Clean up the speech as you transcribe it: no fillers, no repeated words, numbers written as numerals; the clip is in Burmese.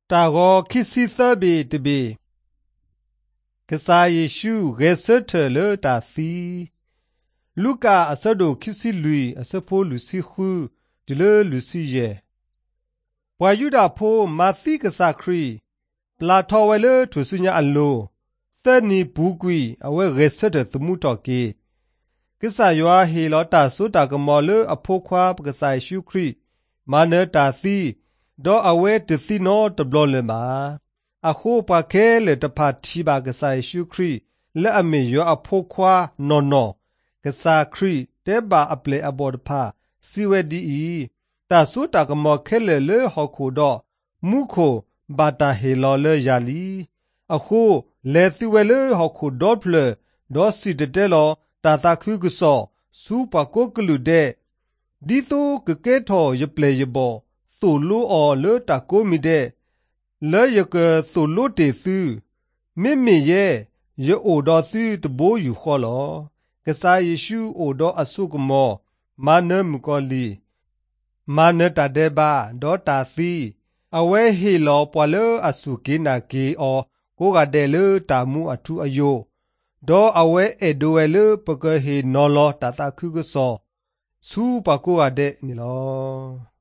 ตาก็คิดสิเธอเบตเบกษาเยซูเกษเธอเลตาซีลูกาอสโดคิดสิลุยอสโพลุสิคูดิเลลุสิเยวายุดาโพมาซีกษาครีปลาทอเวเลทุสุญญาอันโลเตนีบูกุยอเวเกษเธอตมุตอเกกษายัวเฮลอตาสุตากมอเลอโพควาปกษาเยซูครีมาเนตาซีดออเวตซีโนตบลเลมาအခိုးပါခဲလေတဖာတီပါကစားရှုခရီလက်အမေရောအဖို့ခွာနော်ကစားခရီတဲပါအပလေအဘော်ဖာစီဝဲဒီတာဆူတာကမောခဲလေလေဟခုတော့မုခိုဘာတာဟေလော်လေယာလီအခုလေစီဝဲလေဟခုဒေါ်ဖလေဒေါ်စီတဲလောတာတာခုကဆောစူပါကိုကလူတဲ့ဒီတိုကကဲထော်ရပလေရဘောသူလိုအော်လေတာကိုမီတဲ့လဲရကသူလို့တေစုမိမိရဲ့ရအိုတော်စုတဘိုးယူခေါ်လောကစားယေရှုအိုတော်အဆုကမောမာနမကောလီမာနတတဲ့ဘာဒေါ်တာစီအဝဲဟီလောပွာလအဆုကိနာကေအောကိုကတဲ့လေတာမှုအထုအယိုဒေါ်အဝဲအေဒိုဝဲလေပကဟီနော်လောတာတာခုကဆောစူပကိုကတဲ့နီလော